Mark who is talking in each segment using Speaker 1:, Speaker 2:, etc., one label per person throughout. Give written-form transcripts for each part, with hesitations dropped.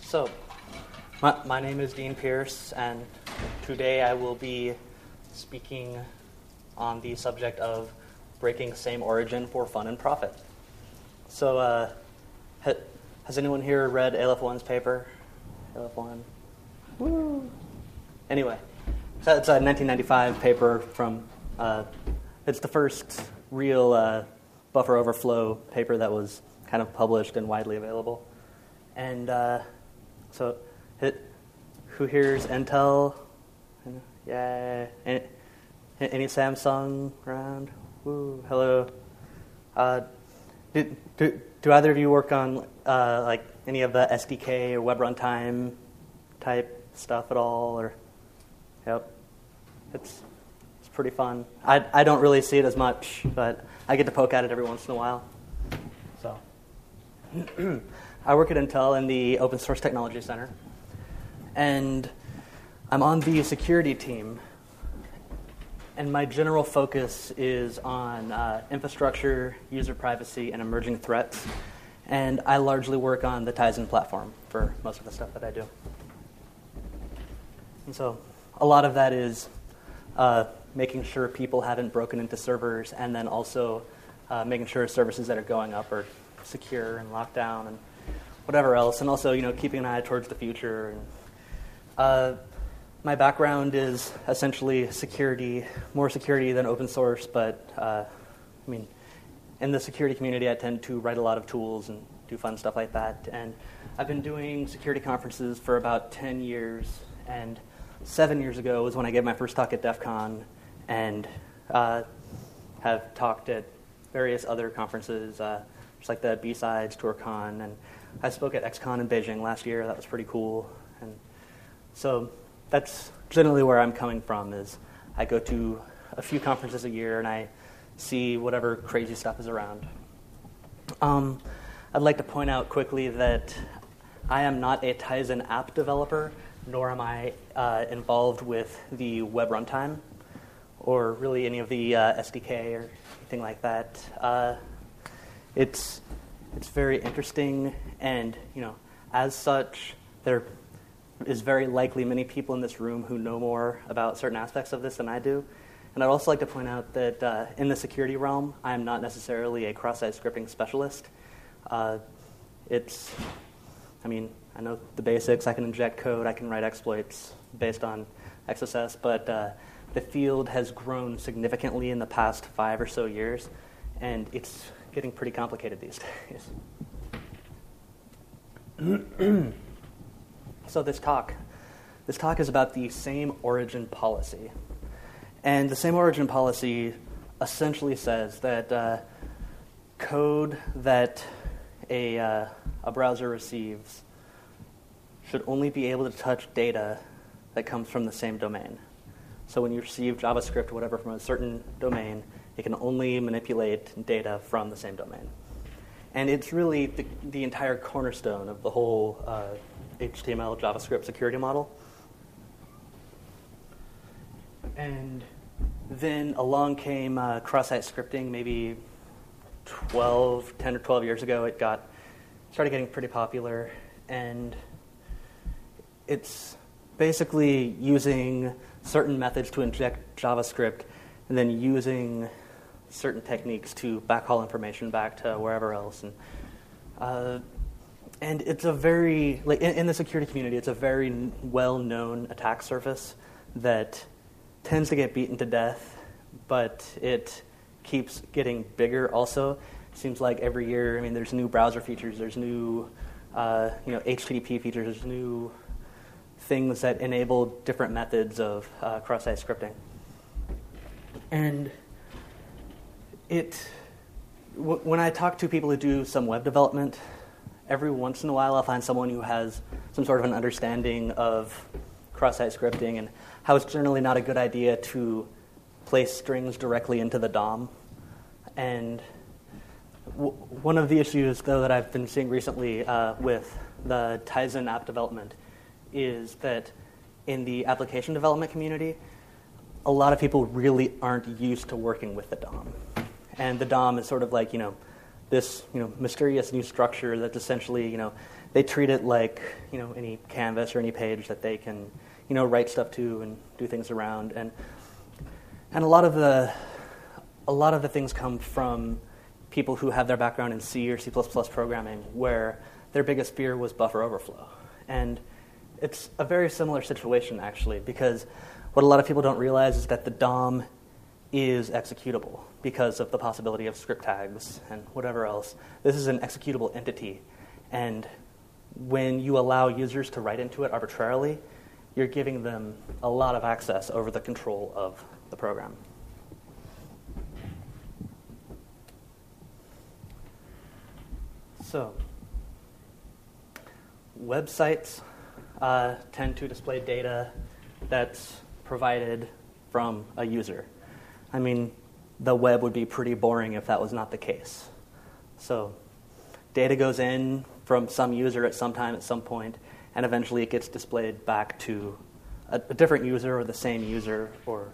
Speaker 1: So, my name is Dean Pierce, and today I will be speaking on the subject of breaking same origin for fun and profit. So, has anyone here read Aleph 1's paper? Aleph 1? Woo! Anyway, so it's a 1995 paper from, it's the first real buffer overflow paper that was kind of published and widely available. And so, who here's Intel? Yeah. Any Samsung around? Woo, hello. Do either of you work on like any of the SDK or web runtime type stuff at all? Or, yep, it's pretty fun. I don't really see it as much, but I get to poke at it every once in a while. So, I work at Intel in the Open Source Technology Center, and I'm on the security team. And my general focus is on infrastructure, user privacy, and emerging threats. And I largely work on the Tizen platform for most of the stuff that I do. And so a lot of that is making sure people haven't broken into servers, and then also making sure services that are going up are secure and locked down and whatever else. And also, keeping an eye towards the future. And my background is essentially security, more security than open source, but in the security community, I tend to write a lot of tools and do fun stuff like that. And I've been doing security conferences for about 10 years, and 7 years ago was when I gave my first talk at DEF CON, and have talked at various other conferences, just like the B-Sides, TourCon, and I spoke at XCon in Beijing last year. That was pretty cool. And so that's generally where I'm coming from. Is I go to a few conferences a year and I see whatever crazy stuff is around. I'd like to point out quickly that I am not a Tizen app developer, nor am I involved with the web runtime or really any of the SDK or anything like that. It's very interesting, and as such, there is very likely many people in this room who know more about certain aspects of this than I do. And I'd also like to point out that in the security realm, I am not necessarily a cross-site scripting specialist. I know the basics. I can inject code. I can write exploits based on XSS, but the field has grown significantly in the past 5 or so years, and it's getting pretty complicated these days. So this talk is about the same origin policy. And the same origin policy essentially says that code that a browser receives should only be able to touch data that comes from the same domain. So when you receive JavaScript or whatever from a certain domain, it can only manipulate data from the same domain. And it's really the entire cornerstone of the whole HTML JavaScript security model. And then along came cross-site scripting maybe 10 or 12 years ago. It started getting pretty popular, and it's basically using certain methods to inject JavaScript and then using certain techniques to backhaul information back to wherever else. And it's a very, in the security community, it's a very well-known attack surface that tends to get beaten to death, but it keeps getting bigger also. It seems like every year, there's new browser features, there's new HTTP features, there's new things that enable different methods of cross-site scripting. And when I talk to people who do some web development, every once in a while I'll find someone who has some sort of an understanding of cross-site scripting and how it's generally not a good idea to place strings directly into the DOM. And one of the issues, though, that I've been seeing recently with the Tizen app development is that in the application development community, a lot of people really aren't used to working with the DOM. And the DOM is sort of like, this, mysterious new structure that's essentially, they treat it like any canvas or any page that they can write stuff to and do things around, and a lot of the things come from people who have their background in C or C++ programming, where their biggest fear was buffer overflow. And it's a very similar situation, actually, because what a lot of people don't realize is that the DOM is executable because of the possibility of script tags and whatever else. This is an executable entity, and when you allow users to write into it arbitrarily, you're giving them a lot of access over the control of the program. So, websites tend to display data that's provided from a user. I mean, the web would be pretty boring if that was not the case. So, data goes in from some user at some time, at some point, and eventually it gets displayed back to a different user or the same user.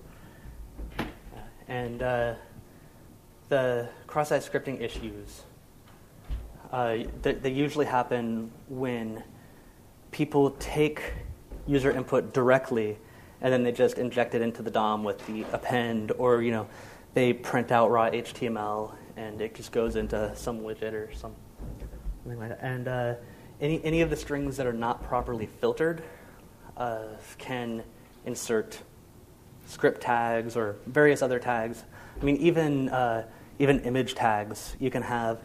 Speaker 1: And the cross-site scripting issues, they usually happen when people take user input directly and then they just inject it into the DOM with the append, or they print out raw HTML and it just goes into some widget or something like that. And any of the strings that are not properly filtered can insert script tags or various other tags. I mean, even image tags. You can have,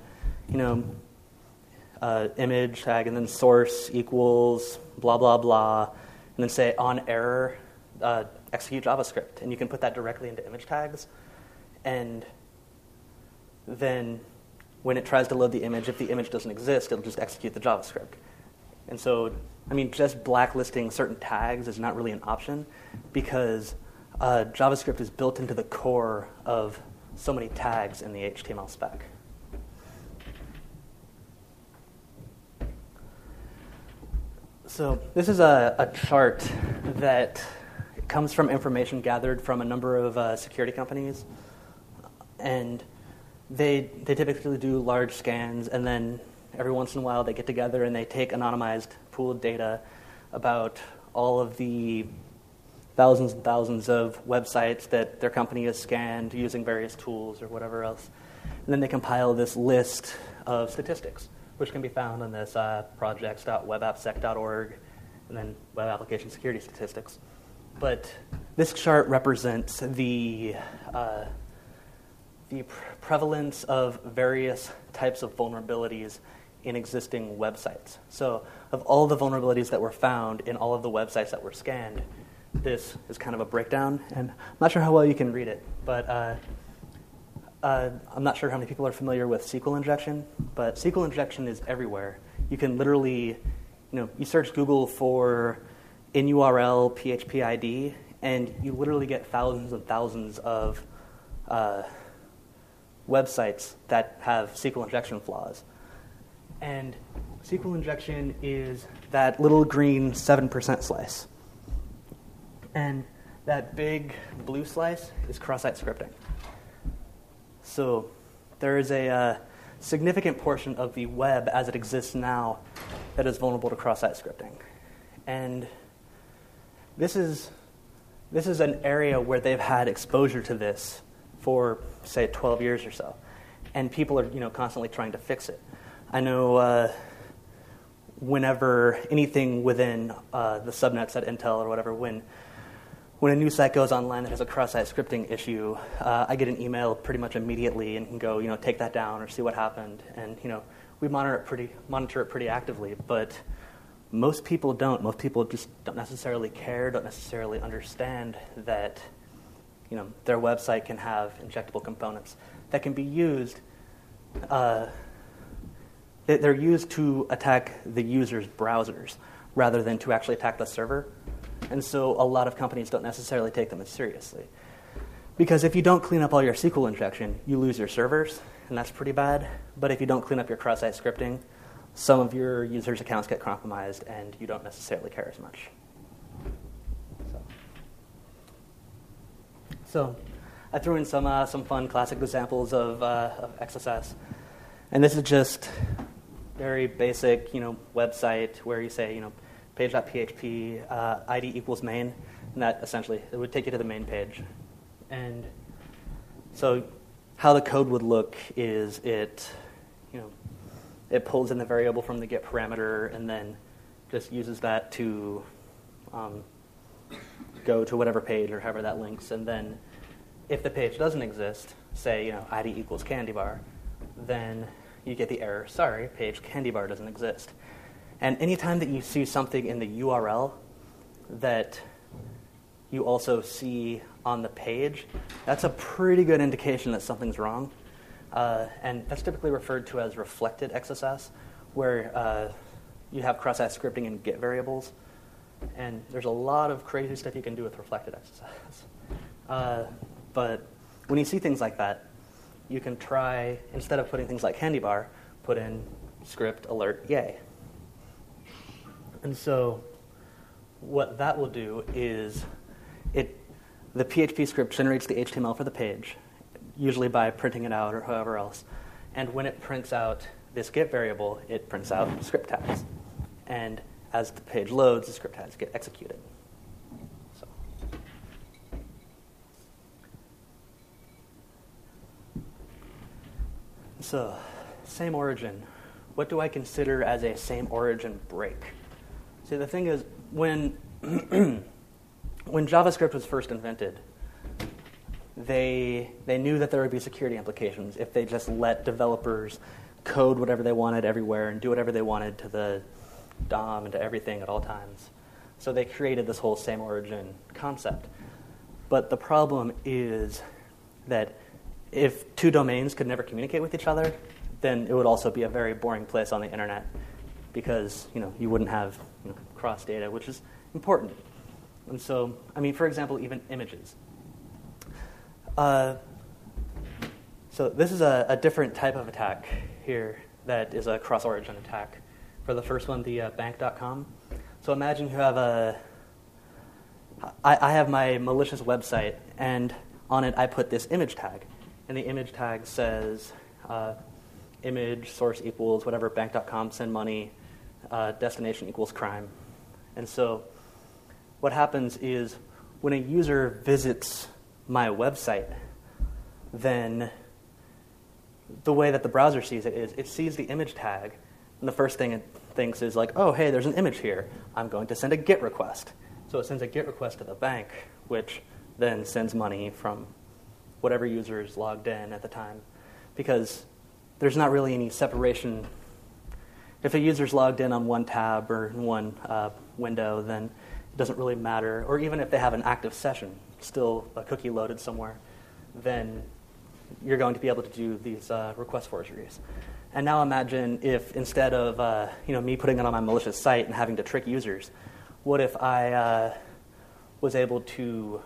Speaker 1: image tag and then source equals blah blah blah, and then say on error execute JavaScript, and you can put that directly into image tags, and then when it tries to load the image, if the image doesn't exist, it'll just execute the JavaScript. And so, I mean, just blacklisting certain tags is not really an option, because JavaScript is built into the core of so many tags in the HTML spec. So this is a chart that comes from information gathered from a number of security companies, and they typically do large scans, and then every once in a while they get together and they take anonymized pooled data about all of the thousands and thousands of websites that their company has scanned using various tools or whatever else. And then they compile this list of statistics, which can be found on this projects.webappsec.org, and then web application security statistics. But this chart represents the prevalence of various types of vulnerabilities in existing websites. So of all the vulnerabilities that were found in all of the websites that were scanned, this is kind of a breakdown. And I'm not sure how well you can read it, but I'm not sure how many people are familiar with SQL injection, but SQL injection is everywhere. You can literally, you search Google for in-URL PHP ID, and you literally get thousands and thousands of websites that have SQL injection flaws. And SQL injection is that little green 7% slice. And that big blue slice is cross-site scripting. So there is a significant portion of the web as it exists now that is vulnerable to cross-site scripting. And this is an area where they've had exposure to this for, say, 12 years or so. And people are, constantly trying to fix it. I know whenever anything within the subnets at Intel or whatever, when a new site goes online that has a cross-site scripting issue, I get an email pretty much immediately and can go, take that down or see what happened. And, we monitor it pretty actively, but most people don't. Most people just don't necessarily care, don't necessarily understand that, their website can have injectable components that can be used. They're used to attack the user's browsers rather than to actually attack the server. And so a lot of companies don't necessarily take them as seriously. Because if you don't clean up all your SQL injection, you lose your servers, and that's pretty bad. But if you don't clean up your cross-site scripting, some of your users' accounts get compromised, and you don't necessarily care as much. So I threw in some fun classic examples of XSS. And this is very basic, website where you say, page.php, ID equals main, and that essentially, it would take you to the main page. And so how the code would look is it pulls in the variable from the get parameter and then just uses that to go to whatever page or however that links. And then if the page doesn't exist, say, ID equals candy bar, then you get the error, sorry, page candy bar doesn't exist. And anytime that you see something in the URL that you also see on the page, that's a pretty good indication that something's wrong. And that's typically referred to as reflected XSS, where you have cross-site scripting in Git variables. And there's a lot of crazy stuff you can do with reflected XSS. But when you see things like that, you can try, instead of putting things like candy bar, put in script alert yay. And so what that will do is the PHP script generates the HTML for the page, usually by printing it out or however else. And when it prints out this get variable, it prints out script tags. And as the page loads, the script tags get executed. So, same origin. What do I consider as a same origin break? See, the thing is, when JavaScript was first invented, they knew that there would be security implications if they just let developers code whatever they wanted everywhere and do whatever they wanted to the DOM and to everything at all times. So they created this whole same origin concept. But the problem is that if two domains could never communicate with each other, then it would also be a very boring place on the internet because you wouldn't have cross data, which is important. And so, for example, even images. So this is a different type of attack here that is a cross-origin attack. For the first one, the bank.com. So imagine you have I have my malicious website, and on it I put this image tag. And the image tag says image source equals whatever bank.com send money, destination equals crime. And so what happens is when a user visits my website, then the way that the browser sees it is it sees the image tag, and the first thing it thinks is like, oh, hey, there's an image here. I'm going to send a GET request. So it sends a GET request to the bank, which then sends money from whatever user is logged in at the time, because there's not really any separation. If a user's logged in on one tab or one window, then it doesn't really matter. Or even if they have an active session, still a cookie loaded somewhere, then you're going to be able to do these request forgeries. And now imagine if instead of me putting it on my malicious site and having to trick users, what if I was able to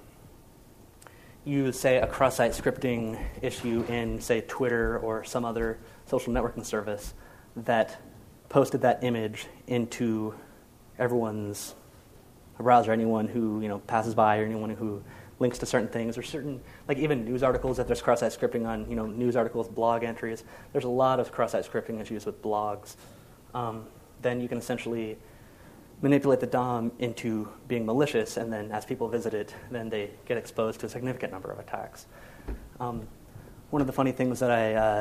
Speaker 1: use, say, a cross-site scripting issue in, say, Twitter or some other social networking service that posted that image into everyone's browser, anyone who passes by or anyone who links to certain things or certain, like even news articles, if there's cross-site scripting on news articles, blog entries. There's a lot of cross-site scripting issues with blogs. Then you can essentially manipulate the DOM into being malicious, and then as people visit it, then they get exposed to a significant number of attacks. One of the funny things that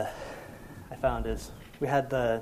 Speaker 1: I found is we had the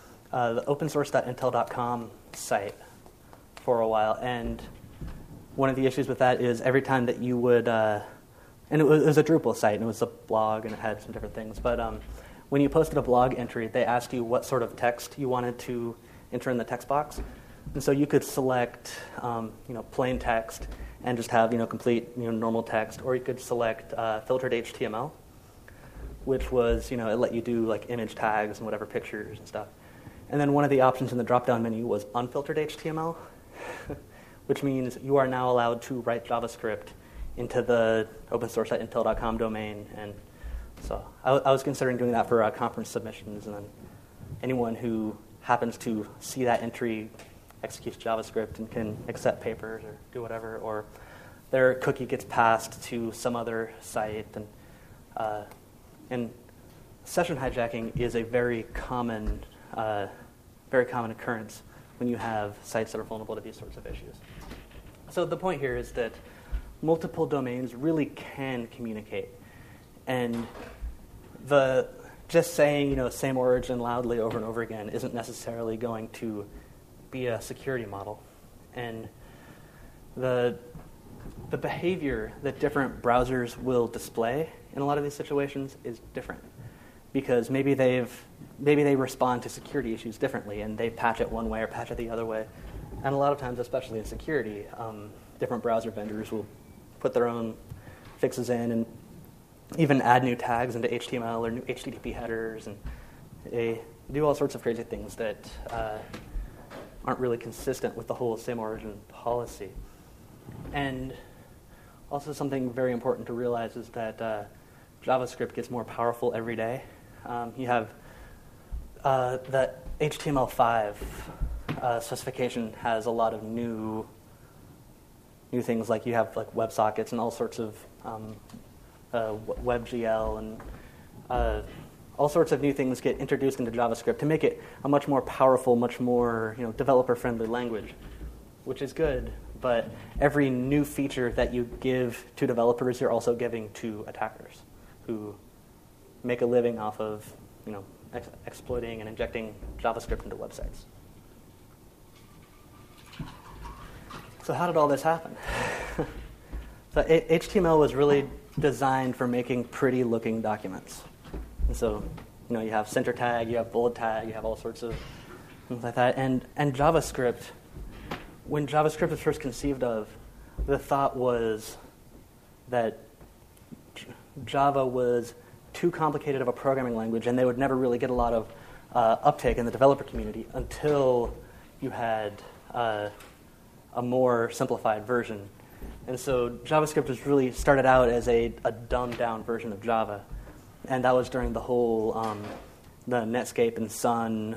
Speaker 1: opensource.intel.com site for a while, and one of the issues with that is every time that you would, and it was a Drupal site, and it was a blog, and it had some different things, but when you posted a blog entry, they asked you what sort of text you wanted to enter in the text box. And so you could select, plain text and just have, complete, normal text, or you could select filtered HTML, which was, it let you do like image tags and whatever pictures and stuff. And then one of the options in the drop-down menu was unfiltered HTML, which means you are now allowed to write JavaScript into the opensource.intel.com domain. And so I was considering doing that for conference submissions, and then anyone who happens to see that entry executes JavaScript and can accept papers or do whatever, or their cookie gets passed to some other site. And session hijacking is a very common very common occurrence when you have sites that are vulnerable to these sorts of issues. So the point here is that multiple domains really can communicate. And just saying, same origin loudly over and over again isn't necessarily going to be a security model. And the behavior that different browsers will display in a lot of these situations is different, because maybe they respond to security issues differently, and they patch it one way or patch it the other way. And a lot of times, especially in security, different browser vendors will put their own fixes in and even add new tags into HTML or new HTTP headers, and they do all sorts of crazy things that aren't really consistent with the whole same origin policy. And also something very important to realize is that JavaScript gets more powerful every day. You have the HTML5 specification has a lot of new things, like you have like WebSockets and all sorts of WebGL and all sorts of new things get introduced into JavaScript to make it a much more powerful, much more developer-friendly language, which is good. But every new feature that you give to developers, you're also giving to attackers who make a living off of exploiting and injecting JavaScript into websites. So how did all this happen? So HTML was really designed for making pretty-looking documents. And so, you have center tag, you have bold tag, you have all sorts of things like that. And JavaScript, when JavaScript was first conceived of, the thought was that Java was too complicated of a programming language, and they would never really get a lot of uptake in the developer community until you had a more simplified version. And so JavaScript was really started out as a dumbed-down version of Java. And that was during the whole the Netscape and Sun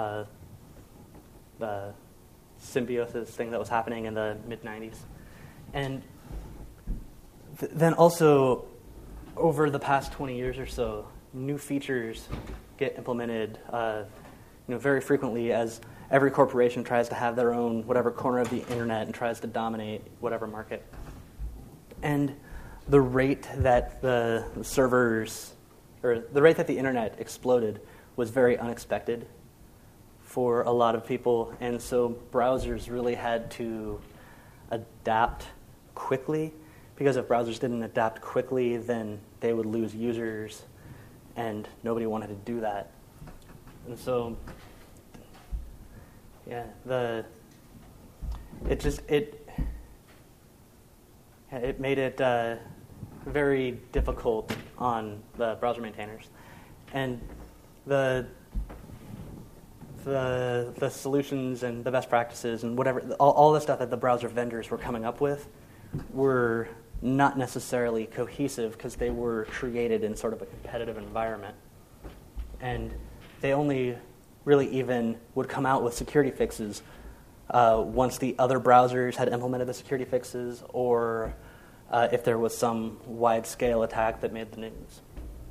Speaker 1: the symbiosis thing that was happening in the mid-'90s. And then also, over the past 20 years or so, new features get implemented very frequently as every corporation tries to have their own whatever corner of the internet and tries to dominate whatever market. And the rate that the servers, or the rate that the internet exploded was very unexpected for a lot of people. And so browsers really had to adapt quickly, because if browsers didn't adapt quickly, then they would lose users, and nobody wanted to do that. And so, it made it very difficult on the browser maintainers, and the solutions and the best practices and whatever, all the stuff that the browser vendors were coming up with were not necessarily cohesive, because they were created in sort of a competitive environment. And they only really even would come out with security fixes once the other browsers had implemented the security fixes, or if there was some wide-scale attack that made the news.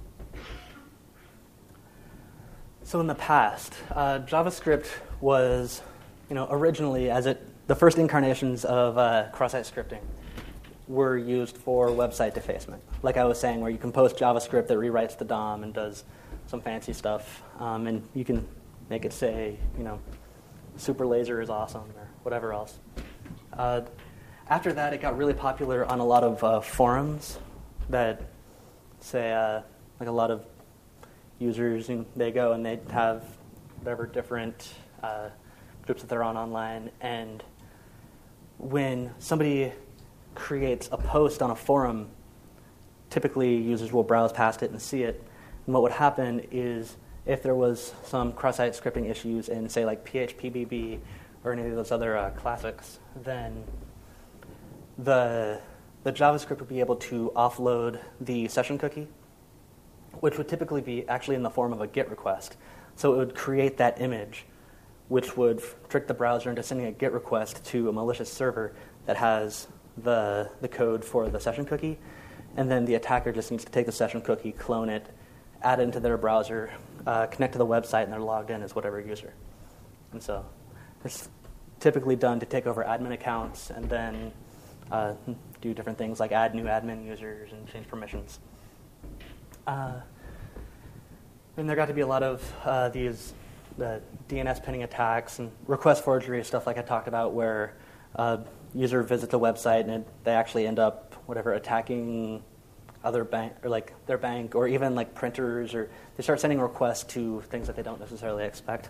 Speaker 1: So in the past, JavaScript was, originally, the first incarnations of cross-site scripting were used for website defacement. Like I was saying, where you can post JavaScript that rewrites the DOM and does some fancy stuff, and you can make it say, super laser is awesome, or whatever else. After that, it got really popular on a lot of forums that say, like a lot of users, they go and they have whatever different groups that they're on online, and when somebody creates a post on a forum, typically users will browse past it and see it. And what would happen is, if there was some cross-site scripting issues in, say, like PHPBB or any of those other classics, then the JavaScript would be able to offload the session cookie, which would typically be actually in the form of a GET request. So it would create that image, which would trick the browser into sending a GET request to a malicious server that has the code for the session cookie, and then the attacker just needs to take the session cookie, clone it, add it into their browser, connect to the website, and they're logged in as whatever user. And so it's typically done to take over admin accounts and then do different things like add new admin users and change permissions. And there got to be a lot of these DNS pinning attacks and request forgery, stuff like I talked about, where user visits a website and they actually end up attacking other bank or like their bank or even like printers, or they start sending requests to things that they don't necessarily expect.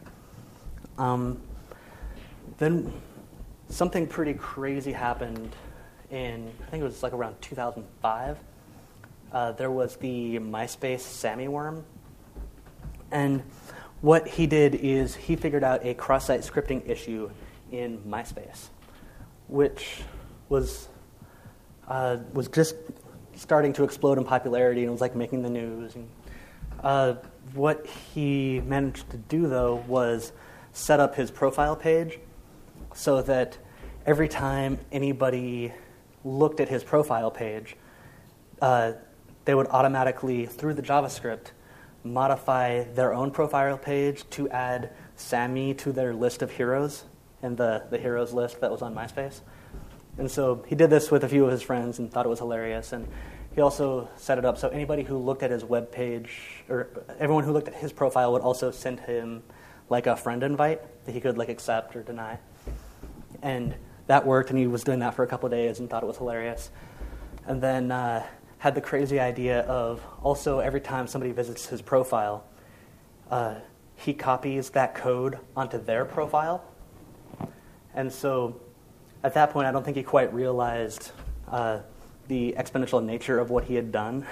Speaker 1: Then something pretty crazy happened in, I think it was like around 2005. There was the MySpace Sammy worm. And what he did is he figured out a cross-site scripting issue in MySpace, which was just starting to explode in popularity and was like making the news. And, what he managed to do, though, was set up his profile page so that every time anybody looked at his profile page, they would automatically, through the JavaScript, modify their own profile page to add Sammy to their list of heroes in the heroes list that was on MySpace. And so he did this with a few of his friends and thought it was hilarious. And he also set it up so anybody who looked at his web page, or everyone who looked at his profile, would also send him like a friend invite that he could like accept or deny. And that worked, and he was doing that for a couple of days and thought it was hilarious. And then had the crazy idea of also every time somebody visits his profile, he copies that code onto their profile. And so at that point, I don't think he quite realized the exponential nature of what he had done.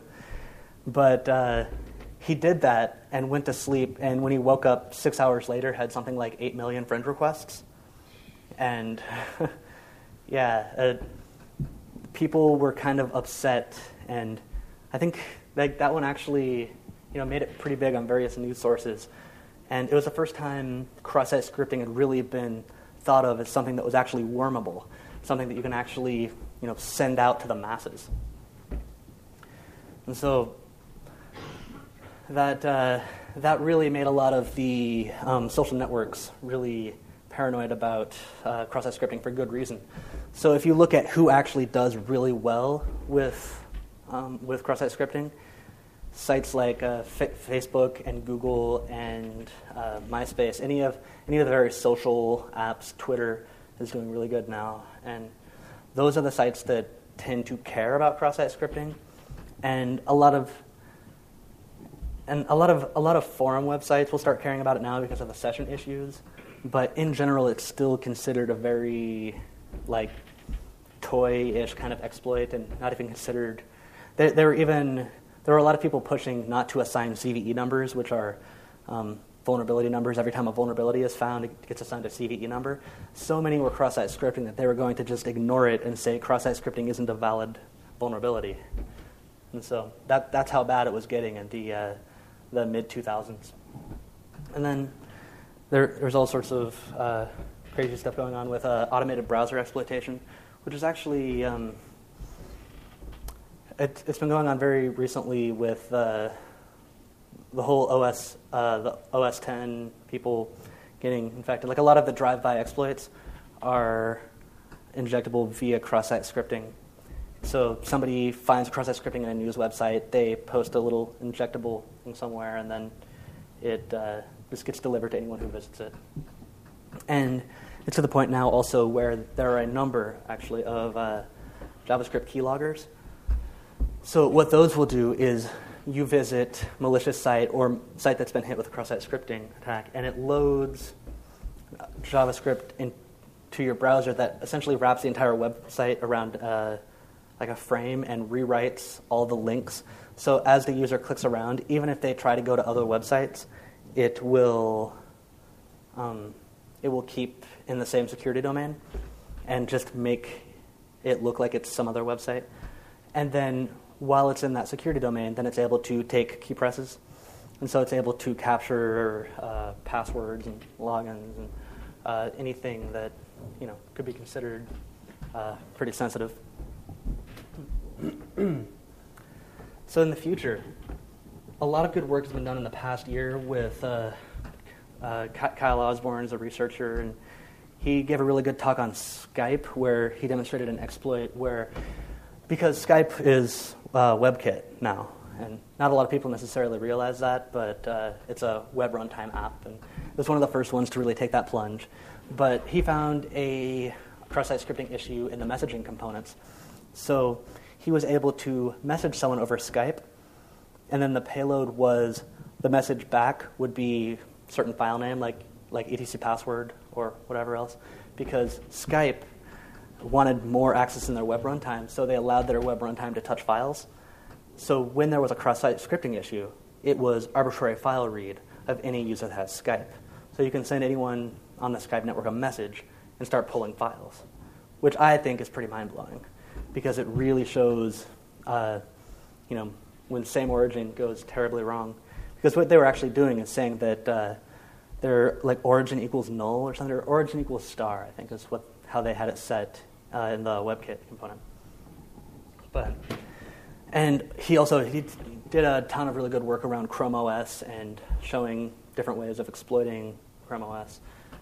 Speaker 1: But he did that and went to sleep, and when he woke up 6 hours later, had something like 8 million friend requests. And people were kind of upset, and I think that one actually made it pretty big on various news sources. And it was the first time cross-site scripting had really been thought of as something that was actually wormable, something that you can actually send out to the masses. And so that really made a lot of the social networks really paranoid about cross-site scripting for good reason. So if you look at who actually does really well with cross-site scripting, sites like Facebook and Google and MySpace, any of the various social apps, Twitter is doing really good now, and those are the sites that tend to care about cross-site scripting, and a lot of forum websites will start caring about it now because of the session issues. But in general, it's still considered a very toy-ish kind of exploit, and not even considered. There were a lot of people pushing not to assign CVE numbers, which are vulnerability numbers. Every time a vulnerability is found, it gets assigned a CVE number. So many were cross-site scripting that they were going to just ignore it and say cross-site scripting isn't a valid vulnerability. And so that's how bad it was getting in the mid-2000s. And then there's all sorts of crazy stuff going on with automated browser exploitation, which is actually it's been going on very recently with the whole OS, the OS 10 people getting infected. Like a lot of the drive-by exploits are injectable via cross-site scripting. So somebody finds cross-site scripting in a news website, they post a little injectable thing somewhere, and then it just gets delivered to anyone who visits it. And it's to the point now also where there are a number, actually, of JavaScript keyloggers. So what those will do is you visit malicious site or site that's been hit with a cross-site scripting attack, and it loads JavaScript into your browser that essentially wraps the entire website around like a frame and rewrites all the links. So as the user clicks around, even if they try to go to other websites, it will keep in the same security domain and just make it look like it's some other website. And then while it's in that security domain, then it's able to take key presses. And so it's able to capture passwords and logins and anything that could be considered pretty sensitive. So in the future, a lot of good work has been done in the past year with Kyle Osborne is a researcher, and he gave a really good talk on Skype where he demonstrated an exploit where, because Skype is WebKit now, and not a lot of people necessarily realize that, but it's a web runtime app, and it was one of the first ones to really take that plunge. But he found a cross-site scripting issue in the messaging components. So he was able to message someone over Skype, and then the payload was the message back would be certain file name, like etc password or whatever else, because Skype wanted more access in their web runtime, so they allowed their web runtime to touch files. So when there was a cross-site scripting issue, it was arbitrary file read of any user that has Skype. So you can send anyone on the Skype network a message and start pulling files, which I think is pretty mind-blowing, because it really shows, when same origin goes terribly wrong. Because what they were actually doing is saying that their origin equals null or something, or origin equals star, I think is how they had it set in the WebKit component. And he did a ton of really good work around Chrome OS and showing different ways of exploiting Chrome OS.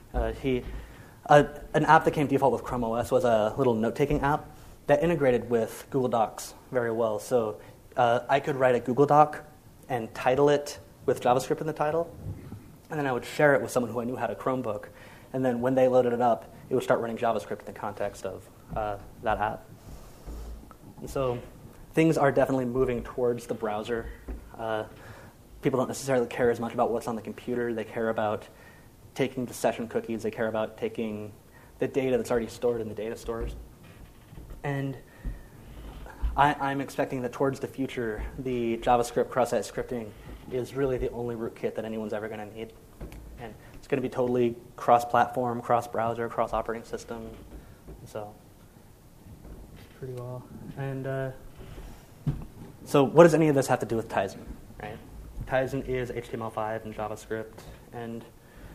Speaker 1: An app that came default with Chrome OS was a little note-taking app that integrated with Google Docs very well. So I could write a Google Doc and title it with JavaScript in the title, and then I would share it with someone who I knew had a Chromebook. And then when they loaded it up, it would start running JavaScript in the context of that app. And so things are definitely moving towards the browser. People don't necessarily care as much about what's on the computer. They care about taking the session cookies. They care about taking the data that's already stored in the data stores. And I'm expecting that towards the future, the JavaScript cross-site scripting is really the only rootkit that anyone's ever going to need. And it's going to be totally cross-platform, cross-browser, cross-operating system. So pretty well. And so what does any of this have to do with Tizen? Right? Tizen is HTML5 and JavaScript. And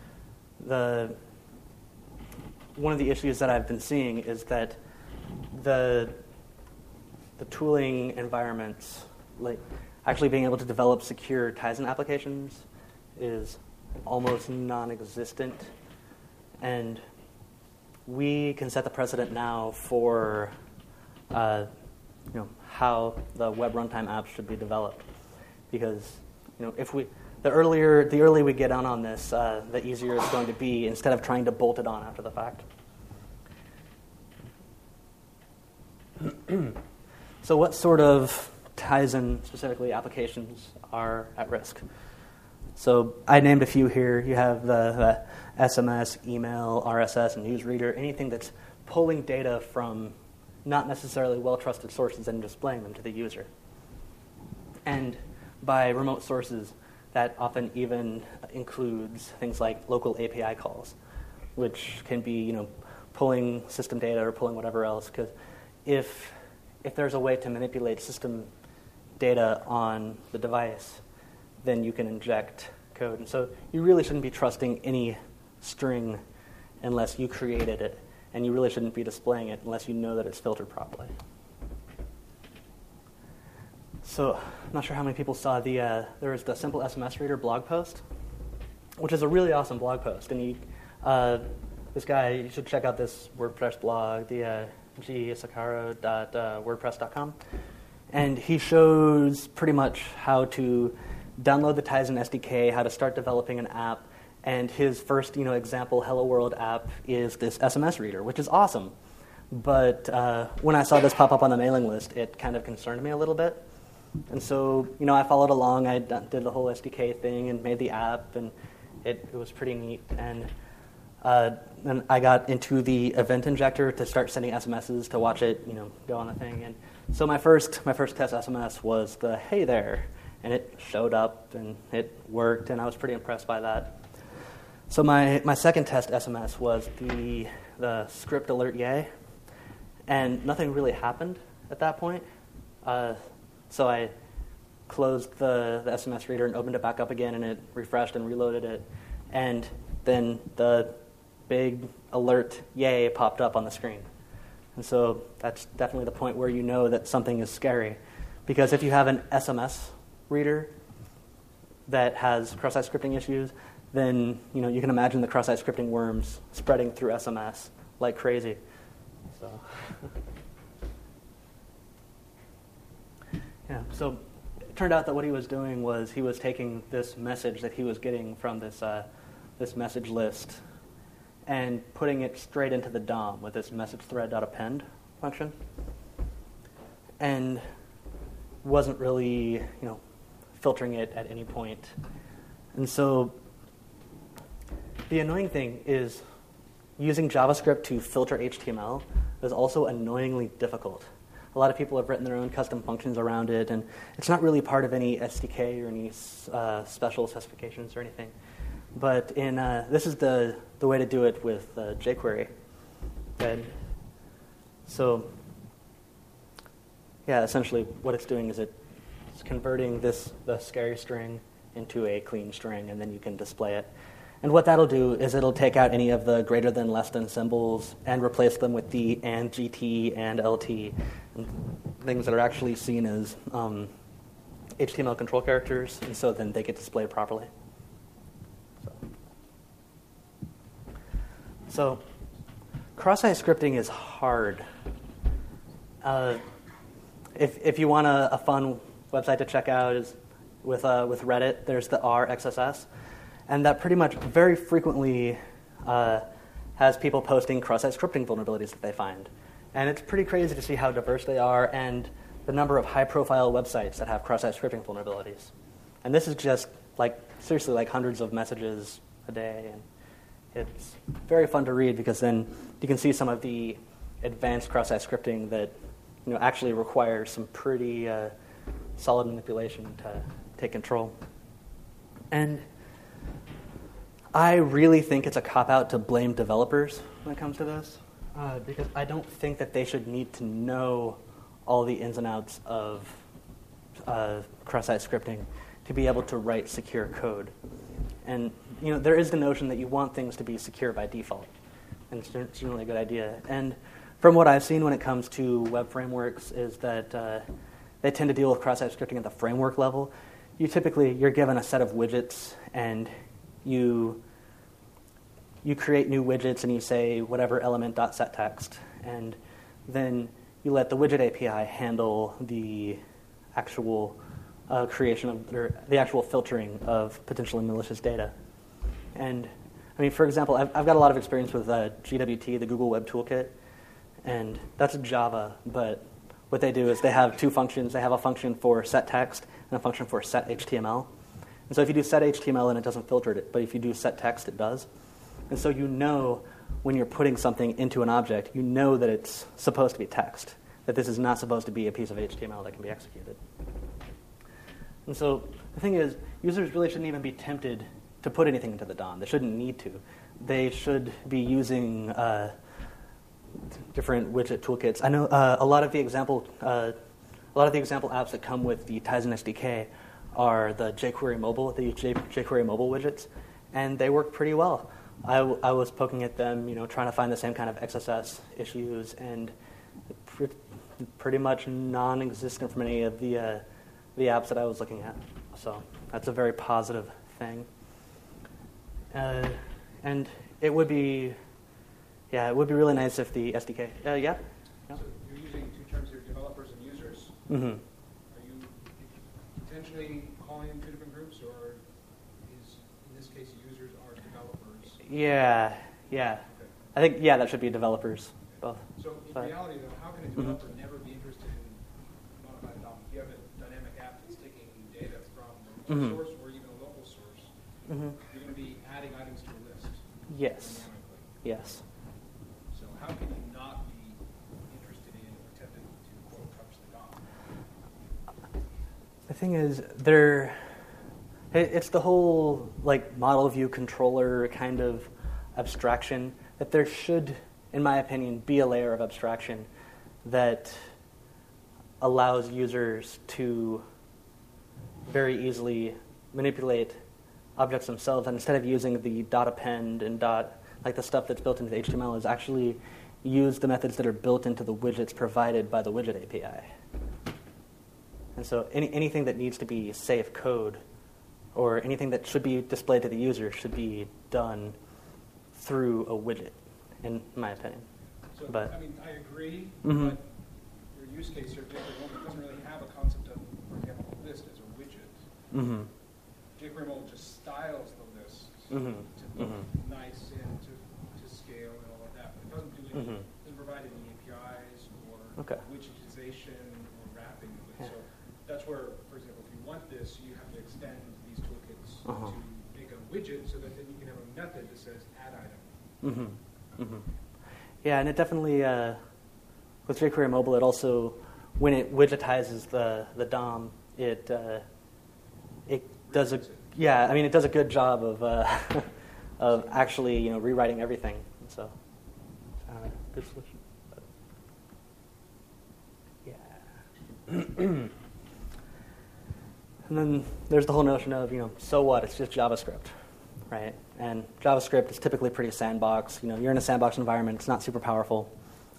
Speaker 1: one of the issues that I've been seeing is that the tooling environments, like actually being able to develop secure Tizen applications, is almost non-existent. And we can set the precedent now for how the web runtime apps should be developed, because the earlier we get on this, the easier it's going to be instead of trying to bolt it on after the fact. So what sort of Tizen, specifically applications, are at risk? So I named a few here. You have the SMS, email, RSS, and newsreader, anything that's pulling data from not necessarily well-trusted sources and displaying them to the user. And by remote sources, that often even includes things like local API calls, which can be pulling system data or pulling whatever else, because if there's a way to manipulate system data on the device, then you can inject code. And so you really shouldn't be trusting any string unless you created it, and you really shouldn't be displaying it unless you know that it's filtered properly. So I'm not sure how many people saw there was the Simple SMS Reader blog post, which is a really awesome blog post. And this guy, you should check out this WordPress blog, the gisakaro.wordpress.com. And he shows pretty much how to download the Tizen SDK, how to start developing an app. And his first example Hello World app is this SMS reader, which is awesome. But when I saw this pop up on the mailing list, it kind of concerned me a little bit. And so, I followed along. I did the whole SDK thing and made the app, and it was pretty neat. And then I got into the event injector to start sending SMSs to watch it, go on the thing. And so my first test SMS was the "Hey there," and it showed up and it worked, and I was pretty impressed by that. So my second test SMS was the script alert yay, and nothing really happened at that point. So I closed the SMS reader and opened it back up again, and it refreshed and reloaded it. And then the big alert yay popped up on the screen. And so that's definitely the point where you know that something is scary. Because if you have an SMS reader that has cross-site scripting issues, then you can imagine the cross-site scripting worms spreading through SMS like crazy. So, yeah. So it turned out that what he was doing was he was taking this message that he was getting from this message list and putting it straight into the DOM with this message thread.append function, and wasn't really filtering it at any point. And so the annoying thing is using JavaScript to filter HTML is also annoyingly difficult. A lot of people have written their own custom functions around it, and it's not really part of any SDK or any special specifications or anything. But this is the way to do it with jQuery. And so, yeah, essentially what it's doing is it's converting the scary string into a clean string, and then you can display it. And what that'll do is it'll take out any of the greater than, less than symbols and replace them with the and GT and LT, and things that are actually seen as HTML control characters, and so then they get displayed properly. So cross-site scripting is hard. If you want a fun website to check out is with Reddit, there's the rxss. And that pretty much very frequently has people posting cross-site scripting vulnerabilities that they find. And it's pretty crazy to see how diverse they are and the number of high-profile websites that have cross-site scripting vulnerabilities. And this is just, seriously, hundreds of messages a day. And it's very fun to read because then you can see some of the advanced cross-site scripting that actually requires some pretty solid manipulation to take control. And I really think it's a cop-out to blame developers when it comes to this, because I don't think that they should need to know all the ins and outs of cross-site scripting to be able to write secure code. And there is the notion that you want things to be secure by default, and it's generally a good idea. And from what I've seen when it comes to web frameworks is that they tend to deal with cross-site scripting at the framework level. You're given a set of widgets, and you create new widgets, and you say whatever element.setText, and then you let the widget API handle the actual creation of, or the actual filtering of potentially malicious data. And for example, I've got a lot of experience with GWT, the Google Web Toolkit, and that's Java, but what they do is they have two functions. They have a function for setText and a function for setHTML. And so if you do setHTML and it doesn't filter it, but if you do setText, it does. And so when you're putting something into an object, that it's supposed to be text, that this is not supposed to be a piece of HTML that can be executed. And so the thing is, users really shouldn't even be tempted to put anything into the DOM. They shouldn't need to. They should be using different widget toolkits. I know a lot of the example apps that come with the Tizen SDK are the jQuery mobile, jQuery mobile widgets, and they work pretty well. I was poking at them, trying to find the same kind of XSS issues, and pretty much non-existent from any of the apps that I was looking at. So that's a very positive thing. And it would be really nice if the SDK. Yeah.
Speaker 2: So you're using two terms here: developers and users.
Speaker 1: Mm-hmm.
Speaker 2: Are you intentionally calling them two different groups, or is in this case users are developers?
Speaker 1: Yeah.
Speaker 2: Okay.
Speaker 1: I think that should be developers both.
Speaker 2: So in reality, though, how can a developer never be interested in modified DOM? If you have a dynamic app that's taking data from a source or even a local source, you're going to be adding items to a list.
Speaker 1: Yes.
Speaker 2: Dynamically.
Speaker 1: Yes.
Speaker 2: So how can you not be interested in or tempted to quote touch the DOM?
Speaker 1: The thing is, it's the whole model view controller kind of abstraction that there should, in my opinion, be a layer of abstraction that allows users to very easily manipulate objects themselves, and instead of using the .append and the stuff that's built into the HTML, is actually use the methods that are built into the widgets provided by the widget API. And so anything that needs to be safe code or anything that should be displayed to the user should be done through a widget, in my opinion.
Speaker 2: So,
Speaker 1: But,
Speaker 2: I mean, I agree,
Speaker 1: Mhm.
Speaker 2: but your use case here, jQuery Mobile doesn't really have a concept of, for example, a list as a widget.
Speaker 1: mm-hmm,
Speaker 2: jQuery Mobile just styles the list
Speaker 1: mm-hmm,
Speaker 2: to look
Speaker 1: mm-hmm,
Speaker 2: nice and to scale and all of that, but it doesn't do any,
Speaker 1: Mhm.
Speaker 2: doesn't provide any APIs or
Speaker 1: Okay.
Speaker 2: widgetization or wrapping of it.
Speaker 1: Yeah.
Speaker 2: So that's where, for example, if you want this, you have to extend these toolkits
Speaker 1: Uh-huh.
Speaker 2: to make a widget so that then you can have a method that says add item.
Speaker 1: mm-hmm, mm-hmm. Yeah, and it definitely, with jQuery Mobile, it also, when it widgetizes the DOM, it does a, yeah, I mean, it does a good job of of actually, rewriting everything. So, good solution. But, yeah. And then there's the whole notion of, so what? It's just JavaScript, right? And JavaScript is typically pretty sandbox. You're in a sandbox environment. It's not super powerful.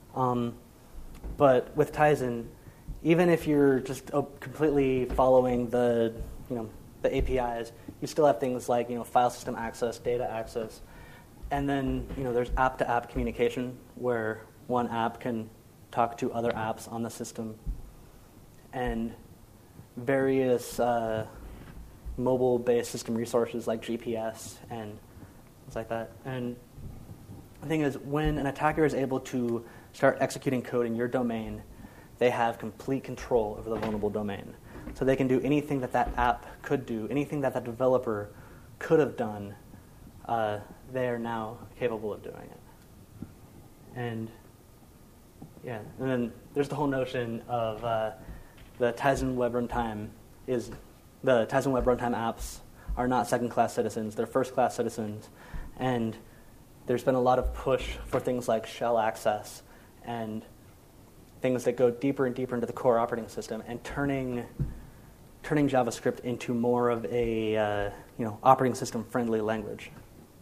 Speaker 1: But with Tizen, even if you're just completely following the APIs, you still have things like file system access, data access, and then there's app-to-app communication where one app can talk to other apps on the system, and various mobile-based system resources like GPS and things like that. And the thing is, when an attacker is able to start executing code in your domain, they have complete control over the vulnerable domain. So they can do anything that app could do, anything that developer could have done, they are now capable of doing it. And yeah, and then there's the whole notion of the Tizen Web Runtime the Tizen Web Runtime apps are not second-class citizens, they're first-class citizens. And there's been a lot of push for things like shell access and things that go deeper and deeper into the core operating system and turning JavaScript into more of a operating system friendly language.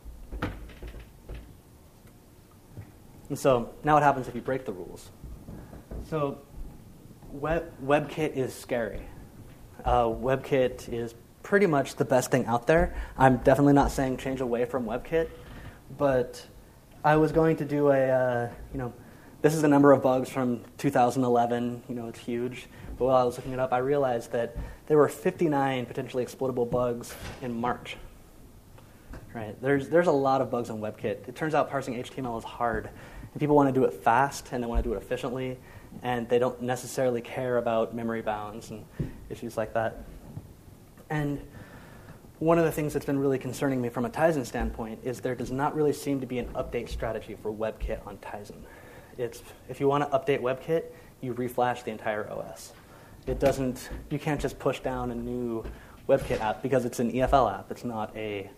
Speaker 1: And so now what happens if you break the rules? So WebKit is scary. WebKit is pretty much the best thing out there. I'm definitely not saying change away from WebKit, but I was going to do this is the number of bugs from 2011. It's huge. But while I was looking it up, I realized that there were 59 potentially exploitable bugs in March. Right? There's a lot of bugs on WebKit. It turns out parsing HTML is hard, and people want to do it fast and they want to do it efficiently, and they don't necessarily care about memory bounds and issues like that. And one of the things that's been really concerning me from a Tizen standpoint is there does not really seem to be an update strategy for WebKit on Tizen. If you want to update WebKit, you reflash the entire OS. You can't just push down a new WebKit app because it's an EFL app. It's not a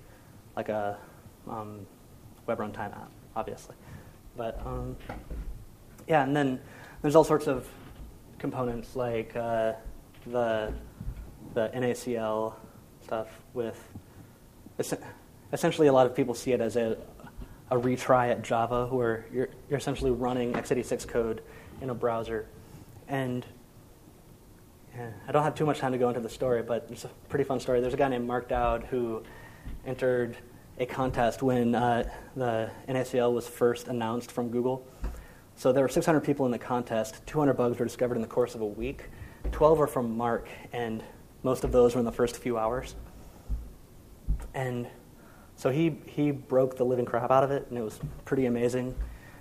Speaker 1: web runtime app, obviously. But yeah, and then there's all sorts of components like the NACL stuff with essentially a lot of people see it as a retry at Java where you're essentially running x86 code in a browser. And yeah, I don't have too much time to go into the story, but it's a pretty fun story. There's a guy named Mark Dowd who entered a contest when the NACL was first announced from Google. So there were 600 people in the contest. 200 bugs were discovered in the course of a week. 12 were from Mark, and most of those were in the first few hours. And so he broke the living crap out of it, and it was pretty amazing.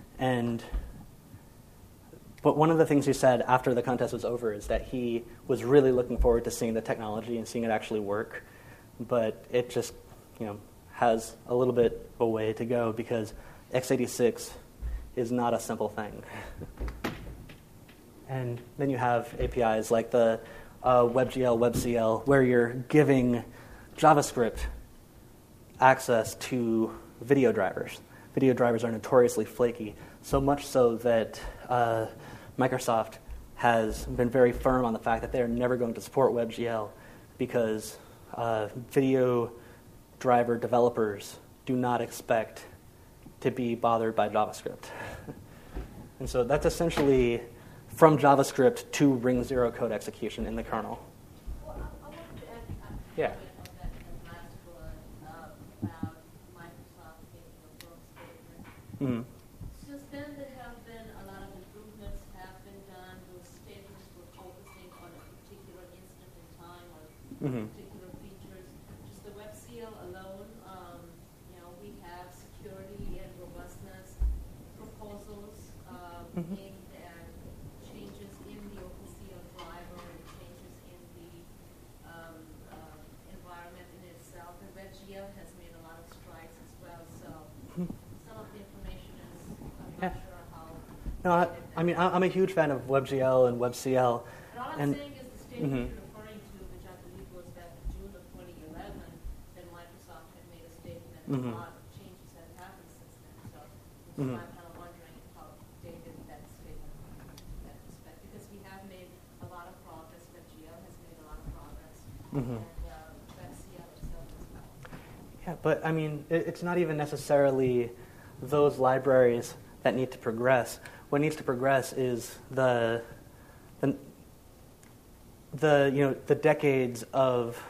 Speaker 1: But one of the things he said after the contest was over is that he was really looking forward to seeing the technology and seeing it actually work. But it just, has a little bit of a way to go because x86 is not a simple thing. And then you have APIs like the WebGL, WebCL, where you're giving JavaScript access to video drivers. Video drivers are notoriously flaky, so much so that Microsoft has been very firm on the fact that they're never going to support WebGL because video driver developers do not expect to be bothered by JavaScript. And so that's essentially from JavaScript to Ring 0 code execution in the kernel.
Speaker 3: Well, I wanted to add
Speaker 1: Yeah.
Speaker 3: on that
Speaker 1: Mm-hmm.
Speaker 3: Since then, there have been a lot of improvements have been done. Those statements were focusing on a particular instant in time or particular features. Just the WebCL alone, we have security and robustness proposals aimed at changes in the OpenCL driver and changes in the environment in itself. And WebGL has made a lot of strides as well. So some of the information is, I'm not sure how.
Speaker 1: No, I mean, I'm a huge fan of WebGL and WebCL.
Speaker 3: And all I'm saying is the statement you're referring to, which I believe goes back to June of 2011, then Microsoft had made a statement and a lot of changes have happened since then. So I'm kind of wondering how dated that statement in that respect. Because we have made a lot of progress, WebGL has made a lot of progress, and WebCL itself as well.
Speaker 1: Yeah, but I mean, it's not even necessarily those libraries that need to progress. What needs to progress is the decades of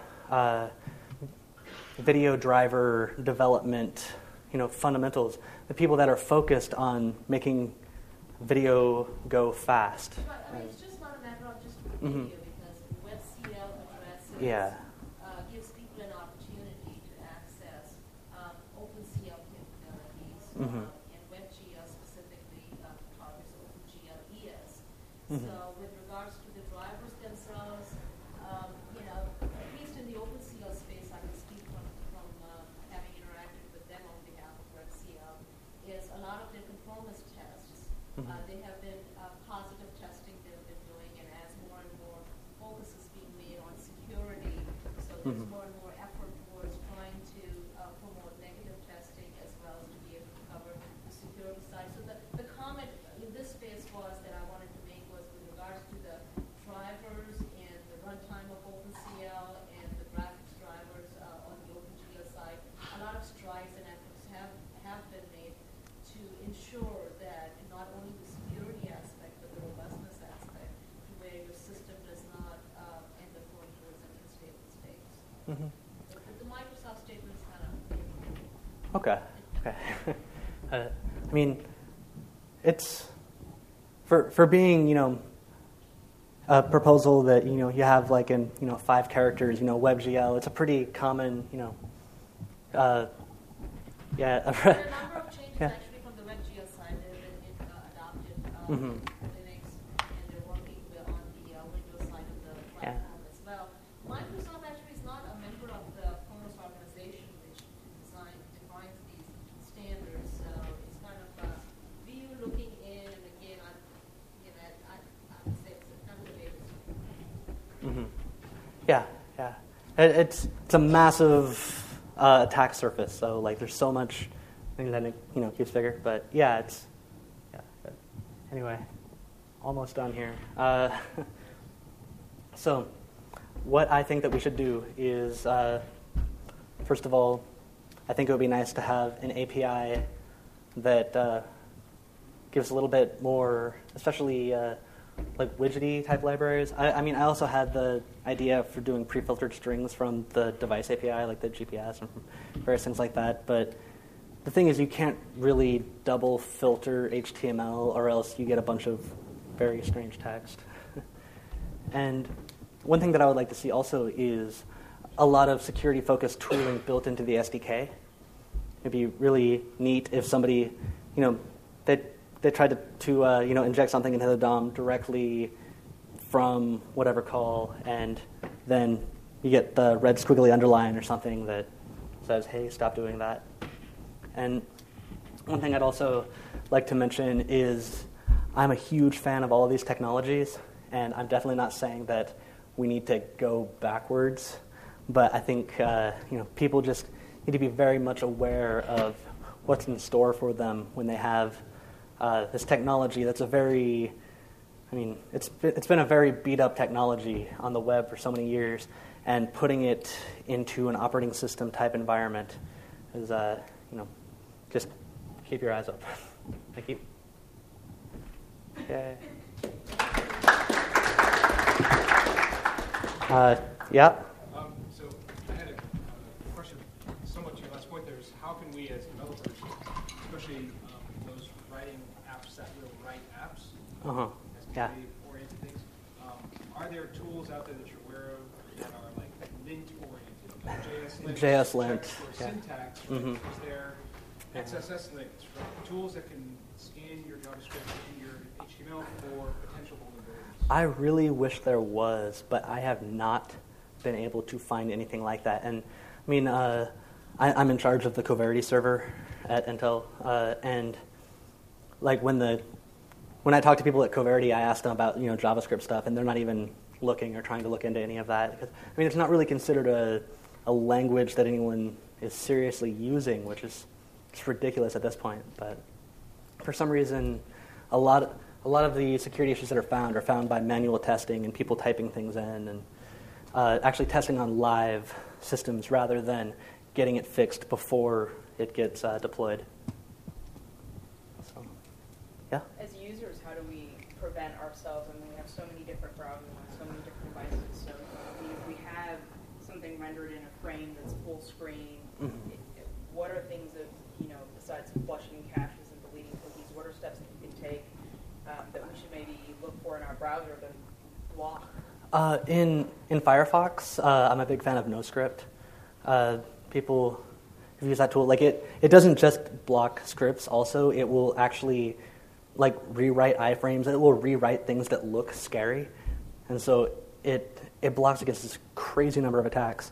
Speaker 1: video driver development, fundamentals. The people that are focused on making video go fast.
Speaker 3: But I mean, it's just not a matter of just video because WebCL addresses gives people an opportunity to access OpenCL capabilities, and WebGL specifically targets OpenGL ES. So with regards to the drivers themselves, at least in the OpenCL space, I can speak from having interacted with them on behalf of WebCL, is a lot of their conformance tests. They have been positive testing they've been doing, and as more and more focus is being made on security, so there's more and more effort towards trying to promote negative testing as well as to be able to cover the security side. So the comment in this space was that I wanted to make was with regards to the drivers and the runtime of OpenCL and the graphics drivers on the OpenGL side. A lot of strides and efforts have been made to ensure that not only the security aspect but the robustness aspect, to where your system does not end up going towards any unstable states. The Microsoft statement is kind of
Speaker 1: Okay. I mean, it's for being, a proposal that you have like in 5 characters, WebGL. It's a pretty common,
Speaker 3: There are a number of changes actually from the WebGL side that have been adopted Linux, and they're working on the Windows side of the platform as well. Microsoft actually is not a member of the Kronos organization, which defines these standards. So it's kind of a view looking in, and again, I would say it's kind of the latest.
Speaker 1: Yeah. It's a massive attack surface. So like, there's so much things that it keeps bigger. But yeah. But anyway, almost done here. So, what I think that we should do is, first of all, I think it would be nice to have an API that gives a little bit more, especially like widgety type libraries. I mean, I also had the idea for doing pre-filtered strings from the device API, like the GPS and various things like that. But the thing is, you can't really double filter HTML, or else you get a bunch of very strange text. And one thing that I would like to see also is a lot of security-focused tooling built into the SDK. It'd be really neat if somebody, they tried to inject something into the DOM directly from whatever call, and then you get the red squiggly underline or something that says, hey, stop doing that. And one thing I'd also like to mention is I'm a huge fan of all of these technologies, and I'm definitely not saying that we need to go backwards, but I think people just need to be very much aware of what's in store for them when they have this technology that's it's been a very beat-up technology on the web for so many years, and putting it into an operating system type environment is, just keep your eyes up. Thank you. Okay. Yeah?
Speaker 2: So I had a question somewhat to your last point there is how can we as developers, especially
Speaker 1: Yeah.
Speaker 2: SQL-oriented things. Are there tools out there that you're aware of that are like lint-oriented? JS
Speaker 1: lint.
Speaker 2: For syntax,
Speaker 1: Mm-hmm.
Speaker 2: is there XSS links, tools that can scan your JavaScript and your HTML for potential vulnerabilities?
Speaker 1: I really wish there was, but I have not been able to find anything like that. And I mean, I'm in charge of the Coverity server at Intel, and like when I talk to people at Coverity, I ask them about JavaScript stuff, and they're not even looking or trying to look into any of that. Because, I mean, it's not really considered a language that anyone is seriously using, which is just ridiculous at this point. But for some reason, a lot of the security issues that are found by manual testing and people typing things in and actually testing on live systems rather than getting it fixed before it gets deployed. So, yeah?
Speaker 4: As users, how do we prevent ourselves? I mean, we have so many different browsers on so many different devices. So, I mean, if we have something rendered in a frame that's full screen, what are things that, besides flushing caches and deleting cookies, what are steps that you can take that we should maybe look for in our browser to block?
Speaker 1: In Firefox, I'm a big fan of NoScript. People have used that tool. Like it doesn't just block scripts. Also, it will actually rewrite iframes. It will rewrite things that look scary, and so it blocks against this crazy number of attacks.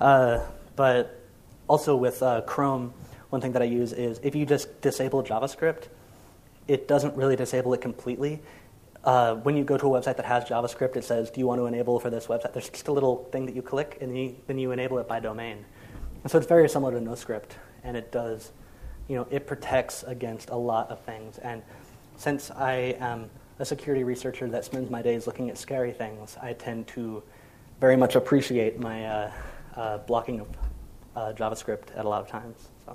Speaker 1: But also with Chrome, one thing that I use is if you just disable JavaScript, it doesn't really disable it completely. When you go to a website that has JavaScript, it says, do you want to enable for this website? There's just a little thing that you click, and then you enable it by domain. And so it's very similar to NoScript, and it does, it protects against a lot of things. And since I am a security researcher that spends my days looking at scary things, I tend to very much appreciate my blocking of JavaScript at a lot of times. So,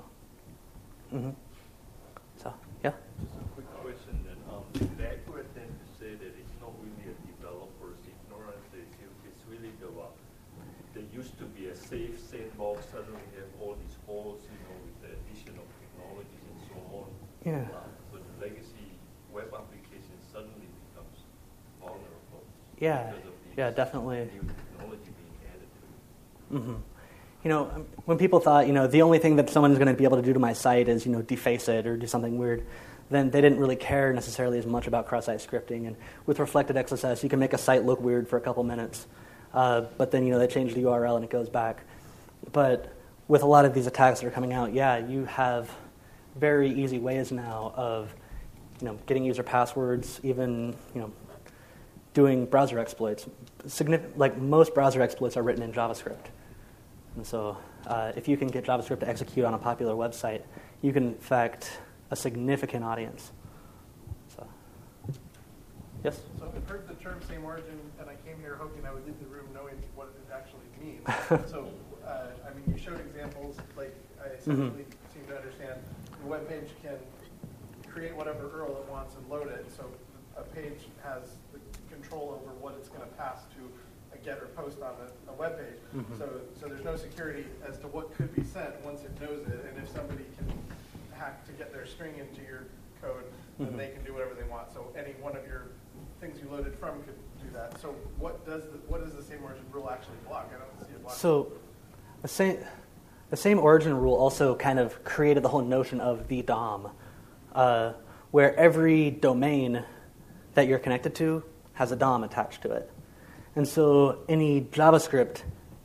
Speaker 1: yeah.
Speaker 5: Just a quick question then. The accurate thing to say that it's not really a developer's ignorance, it's really there used to be a safe sandbox, suddenly we have all these holes, with the addition of technologies and so on.
Speaker 1: Yeah.
Speaker 5: So the legacy web application suddenly becomes vulnerable.
Speaker 1: Yeah.
Speaker 5: Because of these
Speaker 1: Definitely.
Speaker 5: new technology being added to it.
Speaker 1: When people thought, the only thing that someone is going to be able to do to my site is, deface it or do something weird, then they didn't really care necessarily as much about cross-site scripting. And with reflected XSS, you can make a site look weird for a couple minutes, but then, they change the URL and it goes back. But with a lot of these attacks that are coming out, you have very easy ways now of, getting user passwords, even, doing browser exploits. Most browser exploits are written in JavaScript. And so if you can get JavaScript to execute on a popular website, you can infect a significant audience. So, yes?
Speaker 6: So I've heard the term same origin, and I came here hoping I would leave the room knowing what it actually means. So, you showed examples, I essentially seem to understand the web page can create whatever URL it wants and load it. So a page has the control over what it's going to pass to a get or post on a web page. So there's no security as to what could be sent once it knows it. And if somebody can hack to get their string into your code, then they can do whatever they want. So any one of your things you loaded from could do that. So what does the same origin rule actually block? I don't see it block.
Speaker 1: So the same origin rule also kind of created the whole notion of the DOM, where every domain that you're connected to has a DOM attached to it. And so any JavaScript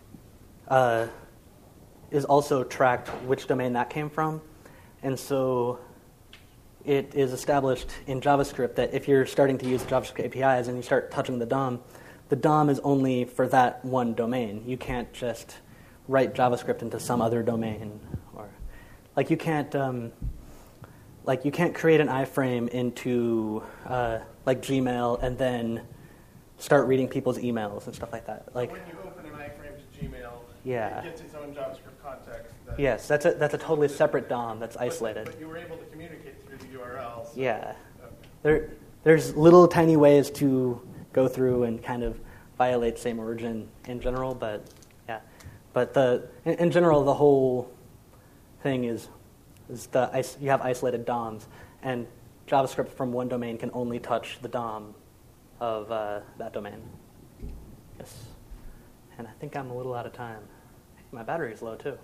Speaker 1: is also tracked which domain that came from. And so it is established in JavaScript that if you're starting to use JavaScript APIs and you start touching the DOM is only for that one domain. You can't just write JavaScript into some other domain, or you can't create an iframe into Gmail and then start reading people's emails and stuff like that.
Speaker 6: When you open an iframe to Gmail, it gets its own JavaScript context.
Speaker 1: Yes, that's a totally separate DOM that's isolated.
Speaker 6: But you were able to communicate through the URL. So
Speaker 1: yeah. There's little tiny ways to go through and kind of violate same origin in general, but yeah. But in general, the whole thing is you have isolated DOMs, and JavaScript from one domain can only touch the DOM of that domain. Yes. And I think I'm a little out of time. My battery's low, too.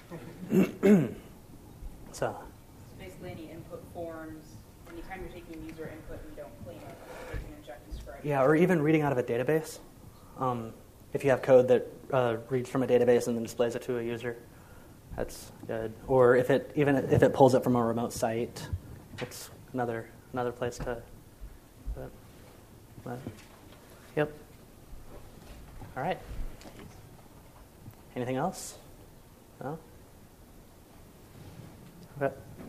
Speaker 1: So.
Speaker 4: Basically, any input forms, anytime you're taking user input and you don't clean it, you can inject a script.
Speaker 1: Yeah, or even reading out of a database. If you have code that reads from a database and then displays it to a user, that's good. Or if it pulls it from a remote site, it's another place to. Yep. All right. Anything else? No. Okay.